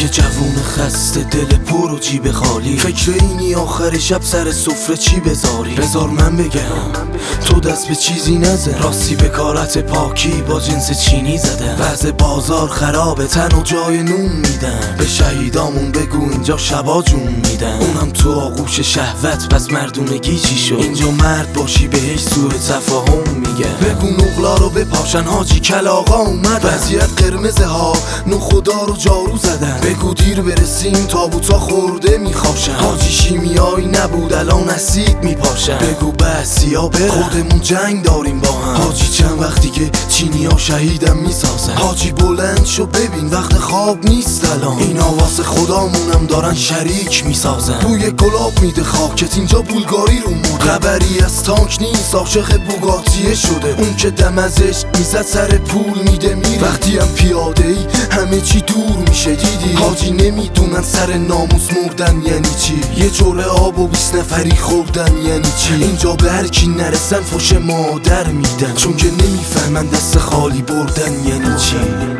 جوون خسته، دل پر و جیب خالی، فکر اینی آخر شب سر سفره چی بذاری. بذار من بگم تو دست به چیزی نزن، راستی به کارت پاکی با جنس چینی زدن. وضع بازار خرابه، تن و جای نون میدن. به شهیدامون بگو اینجا شبا جون میدن، اونم تو آغوش شهوت. پس مردونگی چی شد؟ اینجا مرد باشی بهش سوء تفاهم میگن. بگو نقلا رو بپاشن، حاجی کلاغا اومدن. وضعیت قرمزه ها، نو خدا رو جارو زدن. بگو دیر برسیم تابوتا خورده میخواشن، حاجی شیمیایی نبود الان اسید میپاشن. بگو بسیا بره، خودمون جنگ داریم با هم. حاجی چند وقتی که چینی ها شهیدم میسازن. حاجی بلند شو ببین وقت خواب نیست الان، اینا واسه خدامونم دارن شریک میسازن. بوی گلاب میده خاکت، اینجا بولگاری رو مرده. خبری از تانک نیست، عاشق بوگاتیه شده. اون که دم ازش میزد سر پول میده میره. وقتی هم پیاده ای همه چی دور میشه. دیدی حاجی نمیدونن سر ناموس مردن یعنی چی، یه جوره آب و 20 نفری خوردن یعنی چی. اینجا به هر کی نرسن فوش مادر میدن، چون که نمیفهمن دست خالی بردن یعنی چی.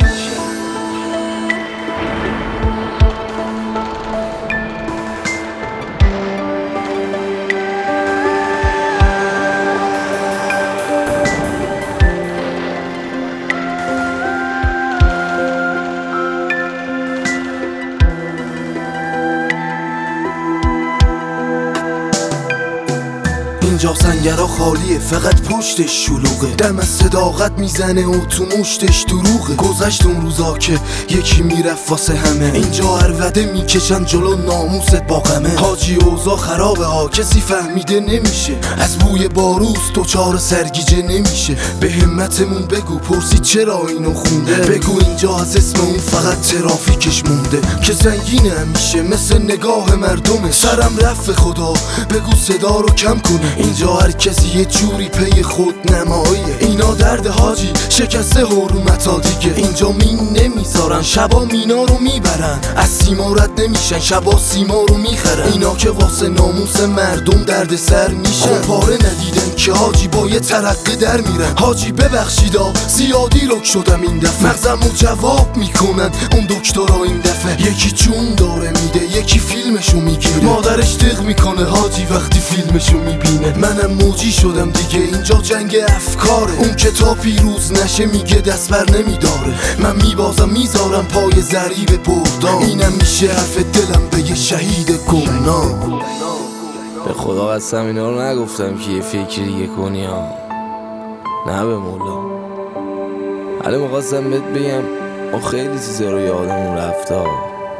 اینجا سنگرها خالیه، فقط پشتش شلوغه. دم از صداقت میزنه و تو مشتش دروغه. گذشت اون روزا که یکی میرفت واسه همه، اینجا عربده میکشن جلو ناموست با غمه. حاجی اوضاع خرابه ها، کسی فهمیده نمیشه. از بوی باروس دوچار سرگیجه نمیشه. به همتمون بگو پرسید چرا اینو خونده. بگو اینجا از اسم اون فقط ترافیکش مونده، که زنگینه همیشه مثل نگاه مردمه. سرم رفت خدا، بگو صدا رو کم کنه. اینجا هر کسی یه جوری پی خود نماییه. اینا درد حاجی شکسته حرمتا دیگه. اینجا مین نمیذارن، شبا مینا رو میبرن. از سیما رد نمیشن، شبا سیما رو میخرن. اینا که واسه ناموس مردم درد سر میشن. پاره ندیدن که حاجی با یه ترقه در میرن. حاجی ببخشیدا زیادی لک شدم این دفعه، مغزمو جواب میکنن اون دکترها این دفعه. یکی جون داره میده، یکی فیلمشو میگیره. مادرش دق میکنه حاجی وقتی فیلمشو میبینه. منم موجی شدم دیگه، اینجا جنگ افکاره. اون که تا پیروز نشه میگه دست بر نمیداره. من میبازم میذارم پای ضریب بردان. اینم میشه حرف دلم به یه شهید گمنام. به خدا قسم اینا رو نگفتم که یه فکر دیگه کنی ها، نه به مولا. حالا میخواستم بهت بگم ما خیلی چیزا رو یادمون رفته ها.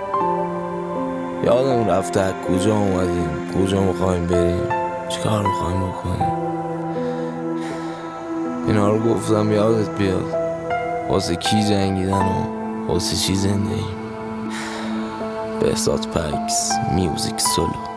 یادمون رفته از کجا اومدیم، کجا میخوایم بریم، چیکار میخوایم بکنیم. اینا رو گفتم یادت بیاد واسه کی جنگیدن و واسه چی زندگیم. بهزاد پکس میوزیک سولو.